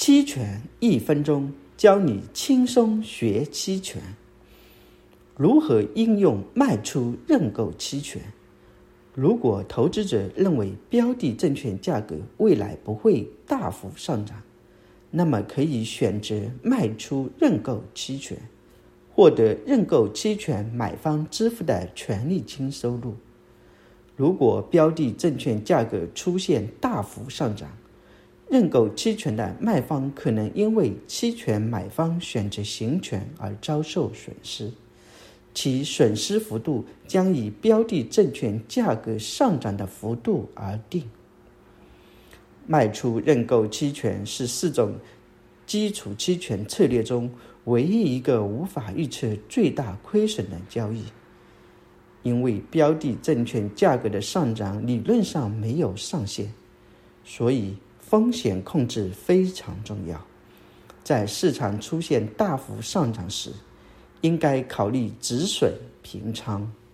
期权1分钟教你轻松学期权。如何应用卖出认购期权？如果投资者认为标的证券价格未来不会大幅上涨，那么可以选择卖出认购期权，获得认购期权买方支付的权利金收入。如果标的证券价格出现大幅上涨，认购期权的卖方可能因为期权买方选择行权而遭受损失，其损失幅度将以标的证券价格上涨的幅度而定。卖出认购期权是4种基础期权策略中唯一一个无法预测最大亏损的交易，因为标的证券价格的上涨理论上没有上限，所以风险控制非常重要。在市场出现大幅上涨时，应该考虑止损平仓。